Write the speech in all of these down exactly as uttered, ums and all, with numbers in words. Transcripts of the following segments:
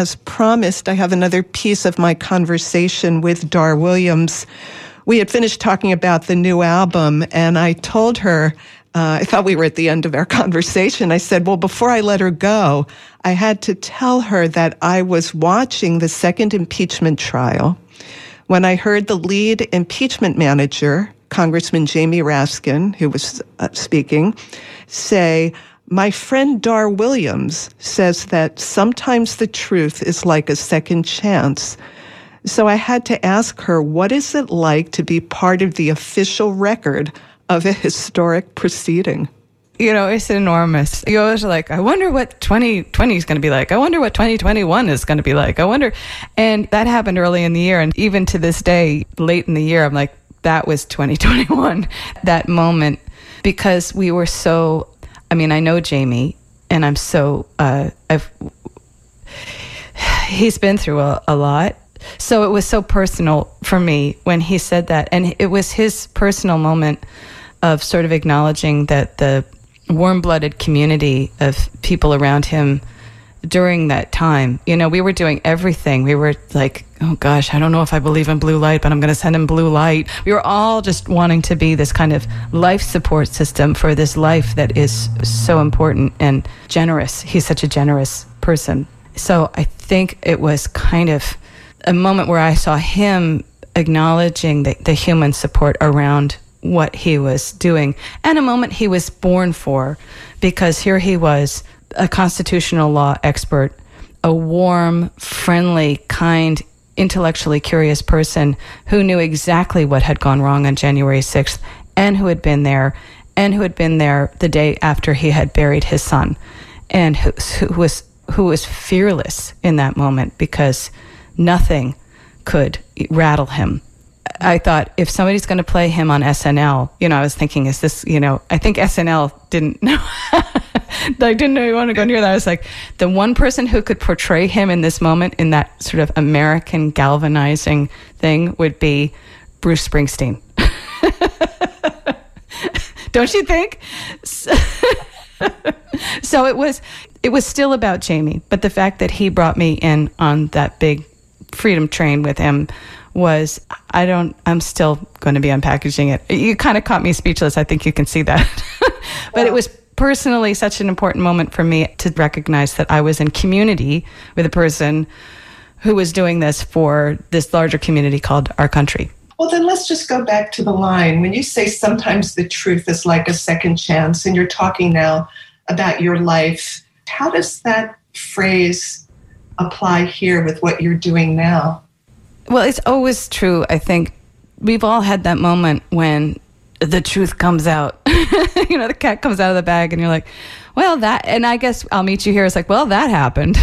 as promised, I have another piece of my conversation with Dar Williams. We had finished talking about the new album, and I told her, uh, I thought we were at the end of our conversation. I said, well, before I let her go, I had to tell her that I was watching the second impeachment trial when I heard the lead impeachment manager, Congressman Jamie Raskin, who was uh, speaking, say, my friend Dar Williams says that sometimes the truth is like a second chance. So I had to ask her, what is it like to be part of the official record of a historic proceeding? You know, it's enormous. You always are like, I wonder what twenty twenty is going to be like. I wonder what twenty twenty-one is going to be like. I wonder. And that happened early in the year. And even to this day, late in the year, I'm like, that was twenty twenty-one, that moment, because we were so, I mean, I know Jamie, and I'm so, uh, I've, he's been through a, a lot. So it was so personal for me when he said that. And it was his personal moment of sort of acknowledging that the warm-blooded community of people around him during that time, you know, we were doing everything. We were like, oh gosh, I don't know if I believe in blue light, but I'm going to send him blue light. We were all just wanting to be this kind of life support system for this life that is so important and generous. He's such a generous person. So I think it was kind of a moment where I saw him acknowledging the, the human support around what he was doing, and a moment he was born for, because here he was, a constitutional law expert, a warm, friendly, kind, intellectually curious person who knew exactly what had gone wrong on January sixth, and who had been there, and who had been there the day after he had buried his son, and who, who was who was fearless in that moment, because nothing could rattle him. I thought, if somebody's going to play him on S N L, you know, I was thinking, is this, you know, I think S N L didn't know, I didn't know you want to go near that. I was like, the one person who could portray him in this moment, in that sort of American galvanizing thing, would be Bruce Springsteen. Don't you think? So, so it was, it was still about Jamie, but the fact that he brought me in on that big freedom train with him was, I don't, I'm still going to be unpackaging it. You kind of caught me speechless. I think you can see that. But wow. It was personally such an important moment for me to recognize that I was in community with a person who was doing this for this larger community called our country. Well, then let's just go back to the line. When you say sometimes the truth is like a second chance, and you're talking now about your life, how does that phrase apply here with what you're doing now? Well, it's always true. I think we've all had that moment when the truth comes out. You know, the cat comes out of the bag and you're like, well, that, and I guess I'll meet you here. It's like, well, that happened.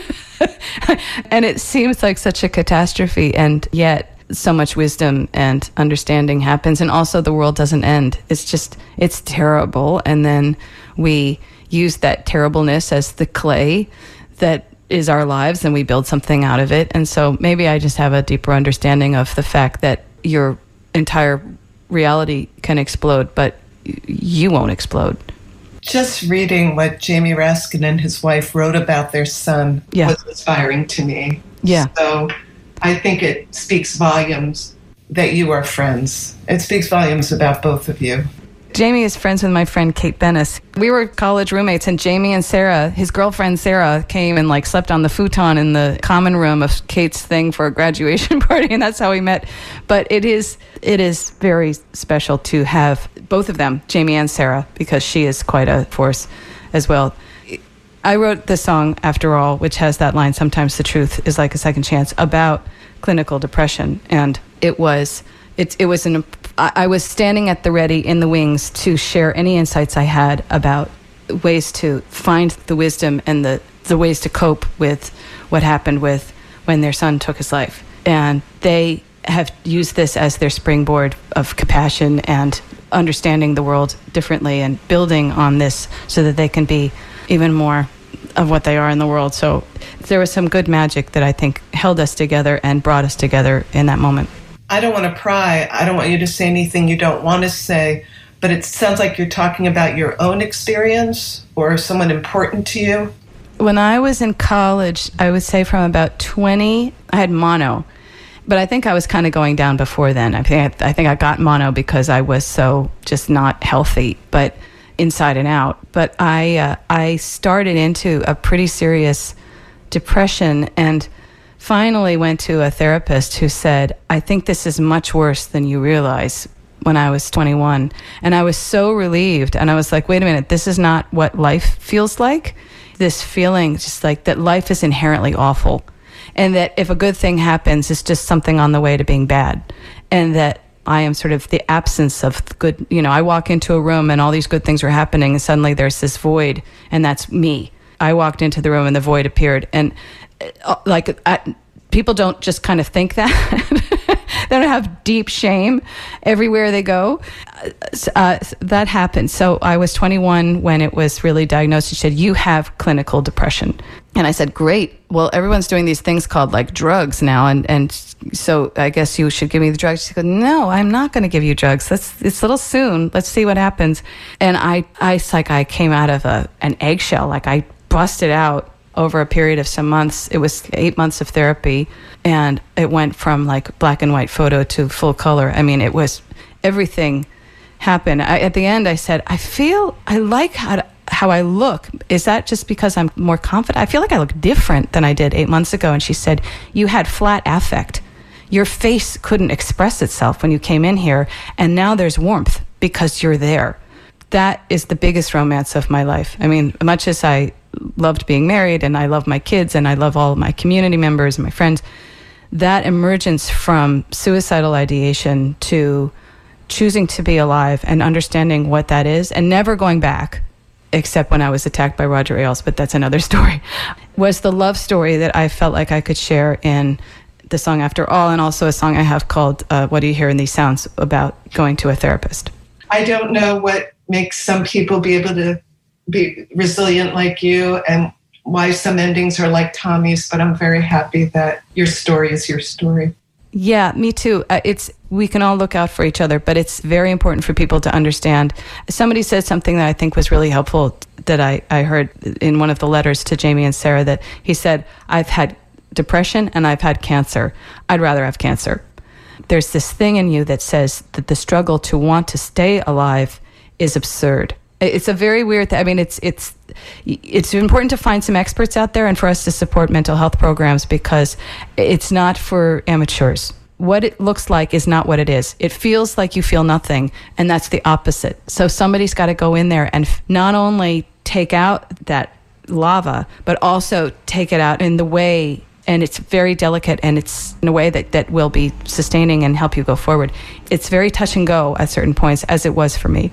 And it seems like such a catastrophe, and yet so much wisdom and understanding happens. And also the world doesn't end. It's just, it's terrible. And then we use that terribleness as the clay that is our lives, and we build something out of it. And so maybe I just have a deeper understanding of the fact that your entire reality can explode, but you won't explode. Just reading what Jamie Raskin and his wife wrote about their son yeah. was inspiring to me. Yeah. So I think it speaks volumes that you are friends. It speaks volumes about both of you. Jamie is friends with my friend Kate Bennis. We were college roommates, and Jamie and Sarah, his girlfriend Sarah, came and like slept on the futon in the common room of Kate's thing for a graduation party, and that's how we met. But it is it is very special to have both of them, Jamie and Sarah, because she is quite a force as well. I wrote the song, After All, which has that line, sometimes the truth is like a second chance, about clinical depression. And it was it, it was an I was standing at the ready in the wings to share any insights I had about ways to find the wisdom and the, the ways to cope with what happened with when their son took his life. And they have used this as their springboard of compassion and understanding the world differently and building on this so that they can be even more of what they are in the world. So there was some good magic that I think held us together and brought us together in that moment. I don't want to pry. I don't want you to say anything you don't want to say, but it sounds like you're talking about your own experience or someone important to you. When I was in college, I would say from about twenty, I had mono. But I think I was kind of going down before then. I think I think I got mono because I was so just not healthy, but inside and out. But I uh, I started into a pretty serious depression and finally went to a therapist who said, I think this is much worse than you realize, when I was twenty-one. And I was so relieved. And I was like, wait a minute, this is not what life feels like. This feeling just like that life is inherently awful. And that if a good thing happens, it's just something on the way to being bad. And that I am sort of the absence of good. You know, I walk into a room and all these good things are happening and suddenly there's this void and that's me. I walked into the room and the void appeared. And uh, like I, people don't just kind of think that. They don't have deep shame everywhere they go. Uh, that happened. So I was twenty-one when it was really diagnosed. She said, you have clinical depression. And I said, great. Well, everyone's doing these things called like drugs now. And, and so I guess you should give me the drugs. She said, no, I'm not going to give you drugs. That's, it's a little soon. Let's see what happens. And I, I, it's like I came out of a, an eggshell. Like I busted out over a period of some months. It was eight months of therapy. And it went from like black and white photo to full color. I mean, it was everything happened. I, at the end, I said, I feel, I like how to, how I look. Is that just because I'm more confident? I feel like I look different than I did eight months ago. And she said, you had flat affect. Your face couldn't express itself when you came in here. And now there's warmth because you're there. That is the biggest romance of my life. I mean, much as I loved being married and I love my kids and I love all of my community members and my friends, that emergence from suicidal ideation to choosing to be alive and understanding what that is and never going back, except when I was attacked by Roger Ailes, but that's another story, was the love story that I felt like I could share in the song After All, and also a song I have called uh, What Do You Hear in These Sounds, about going to a therapist. I don't know what makes some people be able to be resilient like you and why some endings are like Tommy's, but I'm very happy that your story is your story. Yeah, me too. Uh, it's we can all look out for each other, but it's very important for people to understand. Somebody said something that I think was really helpful that I, I heard in one of the letters to Jamie and Sarah, that he said, I've had depression and I've had cancer. I'd rather have cancer. There's this thing in you that says that the struggle to want to stay alive is absurd. It's a very weird thing. I mean, it's it's it's important to find some experts out there and for us to support mental health programs, because it's not for amateurs. What it looks like is not what it is. It feels like you feel nothing, and that's the opposite. So somebody's got to go in there and not only take out that lava, but also take it out in the way, and it's very delicate, and it's in a way that, that will be sustaining and help you go forward. It's very touch and go at certain points, as it was for me.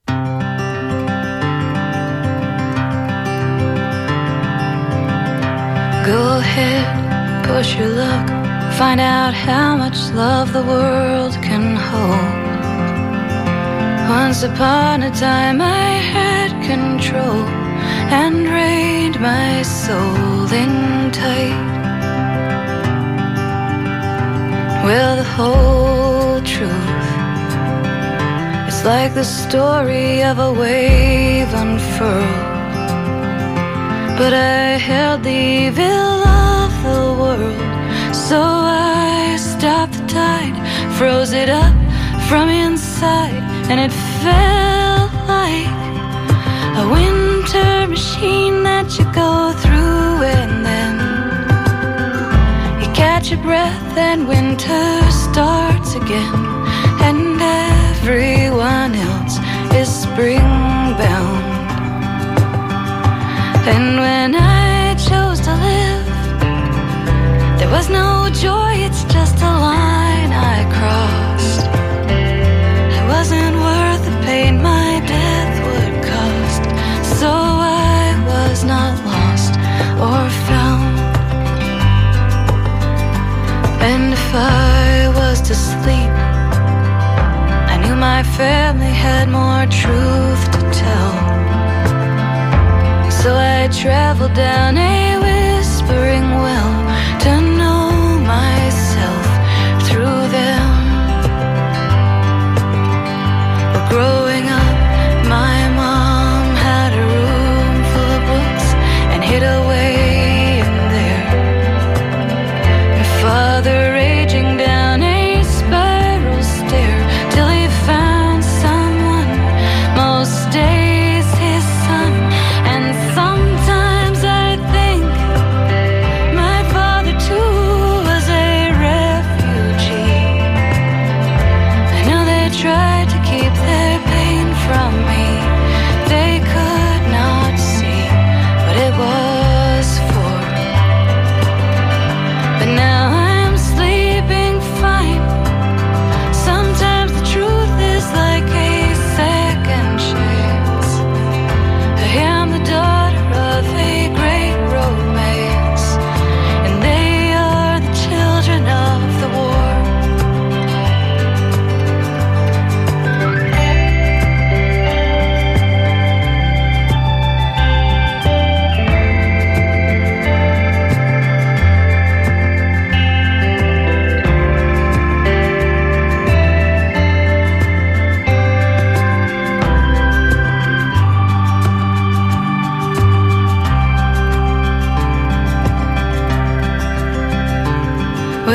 Go ahead, push your luck, find out how much love the world can hold. Once upon a time I had control and reined my soul in tight. Well, the whole truth, it's like the story of a wave unfurled. But I held the evil of the world, so I stopped the tide, froze it up from inside, and it felt like a winter machine that you go through, and then you catch your breath and winter starts again, and everyone else is spring-bound. And when I chose to live, there was no joy, it's just a line I crossed. I wasn't worth the pain my death would cost, so I was not lost or found. And if I was to sleep, I knew my family had more truth to tell. So I traveled down a whispering well to know myself through them. But growing up, my mom had a room full of books and hid away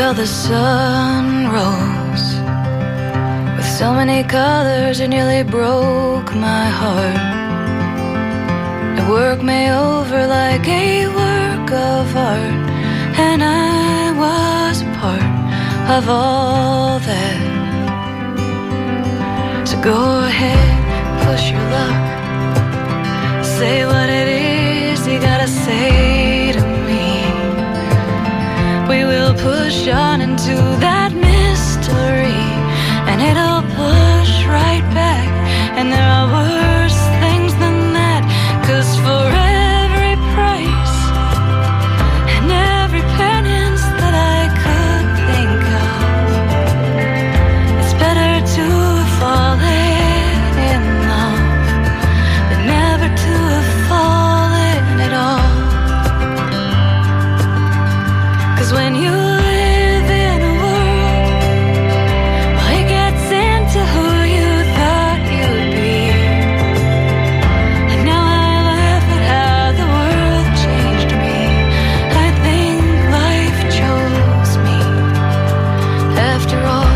Well, the sun rose with so many colors, it nearly broke my heart. It worked me over like a work of art, and I was a part of all that. So go ahead, push your luck, say what it is you gotta say to me. We will push on into that mystery, and it'll push right back. And there are worse things than that, 'cause for every price and every penance that I could think of, it's better to have fallen in love than never to have fallen at all. 'Cause when you live in a world, well, it gets into who you thought you'd be. And now I laugh at how the world changed me. I think life chose me after all.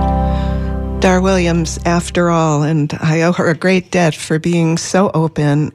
Dar Williams, After All, and I owe her a great debt for being so open